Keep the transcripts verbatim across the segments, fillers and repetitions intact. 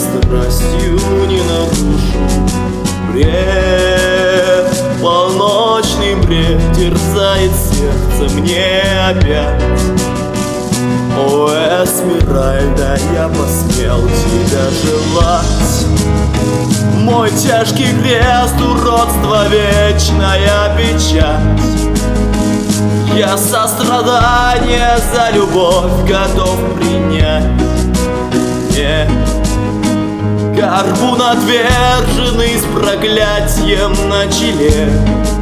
страстью не нарушу. Бред, полночный бред терзает сердце мне опять. О, Эсмеральда, я посмел тебя желать. Мой тяжкий крест, уродство, вечная печать. Я сострадание за любовь готов принять. Нет, горбун отверженный с проклятием на челе.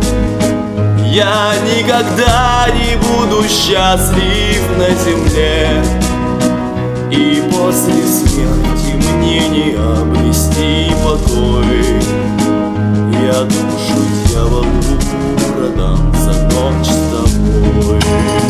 Я никогда не буду счастлив на земле. И после смерти мне не обрести покой. Я душу дьяволу продам за ночь с тобой.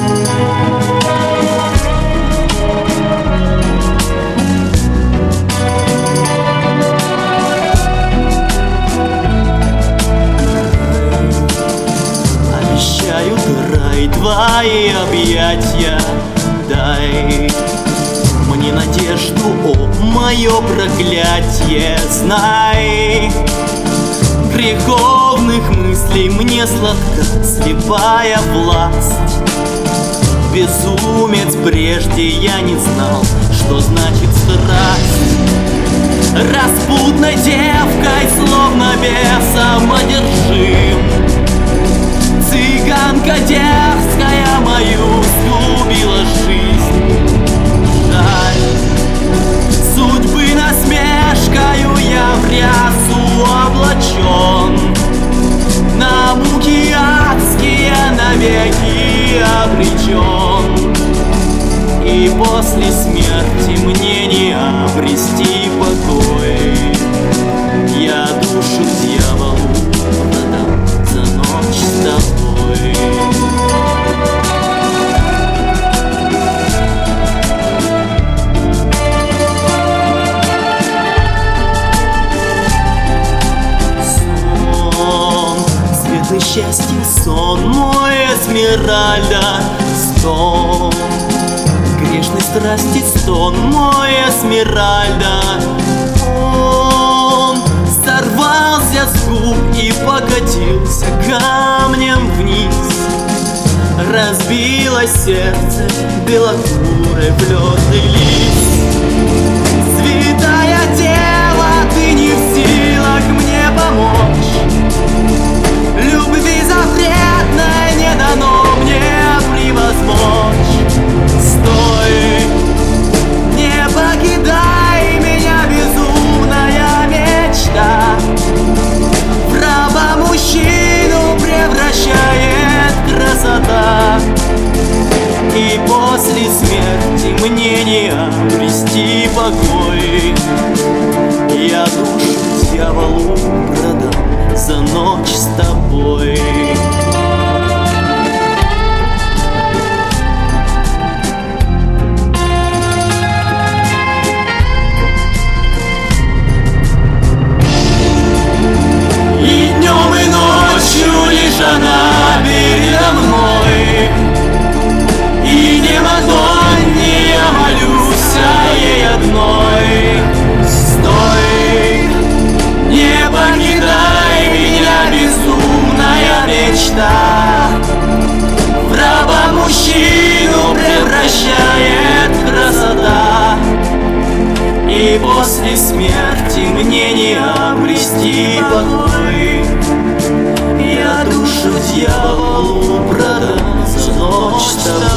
Обещаю, рай, твои объятия дай мне надежду, о, мое проклятие. Знай, греховных мыслей мне сладка слепая власть. Безумец, прежде я не знал, что значит страсть. Распутной девкой, словно бесом одержим, цыганка дерзкая мою сгубила жизнь. Жаль, судьбы насмешкою я в рясу облачен, на муки адские навеки обречен. И после смерти мне не обрести покой. Я душу дьяволу продам за ночь с тобой. Сон, светлый счастье сон мой, Эсмеральда, стон. Грешной страсти стон мой, Эсмеральда. Он сорвался с губ и покатился камнем вниз. Разбилось сердце белокурой плетный лист. Святая дева, ты не в силах мне помочь. Любви запретной не дано мне превозмочь. Стой, не покидай меня, безумная мечта. В раба мужчину превращает красота. И после смерти мне не обрести покой. Я душу дьяволу продам за ночь с тобой. И днем, и ночью лишь она передо мной. И не Мадонне я молюсь, а ей одной. Стой, не покидай меня, безумная мечта. В раба мужчину превращает красота. И после смерти мне не обрести покой. Я душу дьяволу продам за ночь с тобой.